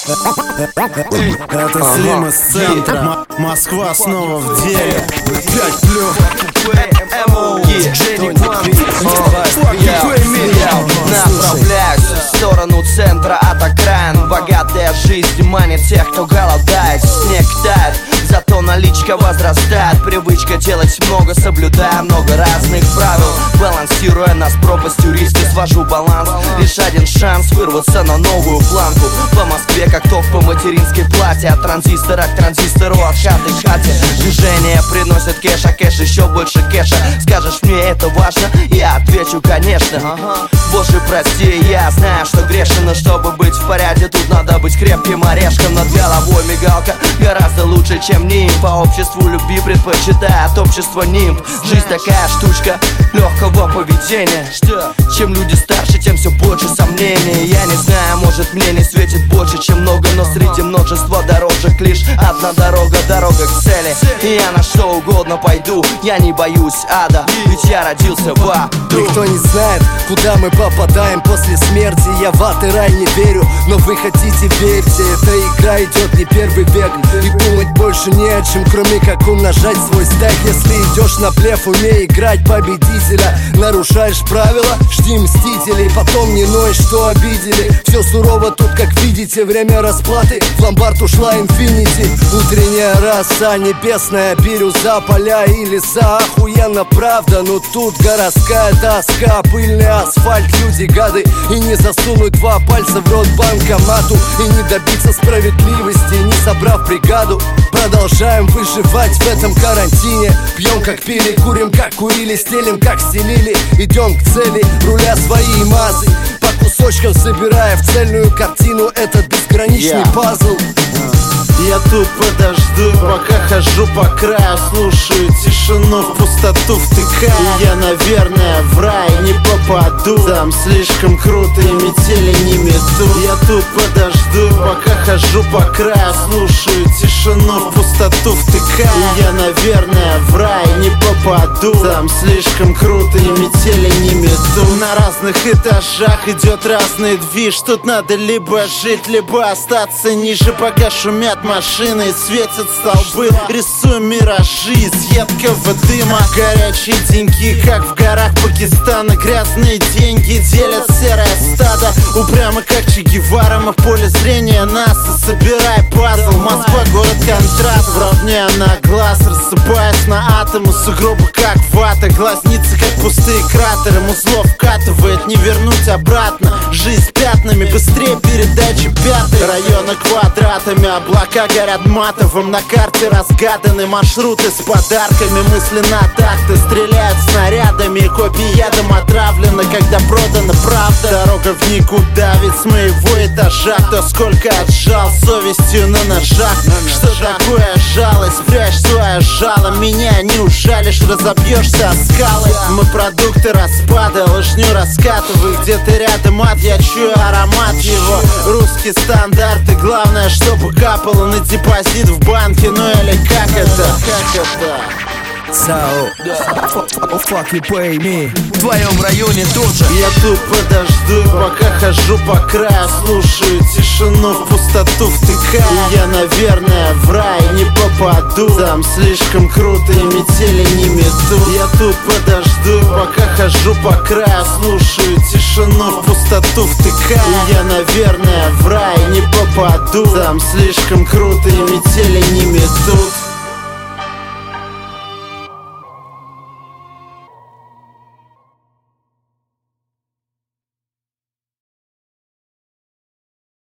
Это Слим из центра. Москва снова в деле. 5 плюс. Направляюсь в сторону центра от окраин. Богатая жизнь манит тех, кто голодает. Снег тает, зато наличка возрастает. Привычка делать много, соблюдая много разных правил. Балансируя нас пропастью риска, свожу баланс. Лишь один шанс вырваться на новую планку. По Москве как ток по материнской плате. От транзистора к транзистору, от хаты к хате. Движение приносит кэш, а кэш еще больше кэша. Скажешь мне это важно? Я отвечу конечно. Боже прости, я знаю, что грешен. Но чтобы быть в порядке, тут надо быть крепким орешком. Над головой мигалка гораздо лучше, чем нимб. По обществу любви предпочитает общество нимб. Жизнь такая штучка легкого поведения. Чем люди старше, тем все больше сомнений. Я не знаю, может мне не светит больше, чем много. Но среди множества дорожек лишь одна дорога, дорога к цели. И я на что угодно пойду, я не боюсь ада, ведь я родился в аду. Никто не знает, куда мы попадаем после смерти. Я в ад и рай не верю, но вы хотите верьте. Эта игра идет не первый век, и думать больше не о чем, кроме как умножать свой стек. Если идешь на блеф, умей играть победителя. Нарушаешь правила, жди мстителей. Потом не ной, что обидели. Все сурово тут, как видите, время расплаты. В ломбард ушла инфинити. Утренняя роса, небесная бирюза, поля и леса. Охуенно правда, но тут городская доска. Пыльный асфальт, люди гады. И не засунуть два пальца в рот банкомату. И не добиться справедливости, не собрав бригаду. Продолжаем выживать в этом карантине. Пьем как пили, курим как курили, стелим как стелили. Идем к цели, руля свои мазы, по кусочкам собирая в цельную картину этот безграничный пазл. Я тут подожду, пока хожу по краю. Слушаю тишину, в пустоту втыкаю. И я, наверное, в рай не попаду. Там слишком круто и метели не мету. Я тут подожду, пока хожу по краю. Слушаю тишину, в пустоту втыкаю. И я, наверное, в рай не попаду. Там слишком круто и метели не мету. На разных этажах идет разный движ. Тут надо либо жить, либо остаться ниже, пока шумят машины и светят столбы. Рисуем миражи из едкого дыма. Горячие деньги, как в горах Пакистана. Грязные деньги делят серое стадо. Упрямо как Че Гевара, мы в поле зрения НАСА. Собирай пазл, Москва город контраст. Вровняя на глаз, рассыпаясь на атомы. Сугробы как вата, глазницы как пустые кратеры. Музло вкатывает, не вернуть обратно. Жизнь пятнами, быстрее передачи пятой. Района квадратами, облака горят матовым. На карте разгаданы маршруты с подарками. Мысли на такты, стреляют снарядами. Копии ядом отравлены, когда продана правда. Дорога в никуда, ведь с моего этажа кто сколько отжал совестью на ножах. Что такое жалость? Прячь свое жало. Меня не ужалишь, разобьешься о скалы. Мы продукты распада, лыжню раскатываю. Где-то рядом ад, я чую аромат его. Русские стандарты, главное, чтобы капало на депозит в банке. Ну или как это? So, fuck you pay me. В твоем районе тоже. Я тут подожду, пока хожу по краю. Слушаю тишину, в пустоту втыкаю. И я, наверное, в рай не попаду. Там слишком круто и метели не мету. Я тут подожду, пока хожу по краю. Слушаю тишину, в пустоту втыкаю. И я, наверное, в рай не попаду. Там слишком круто и метели не метут.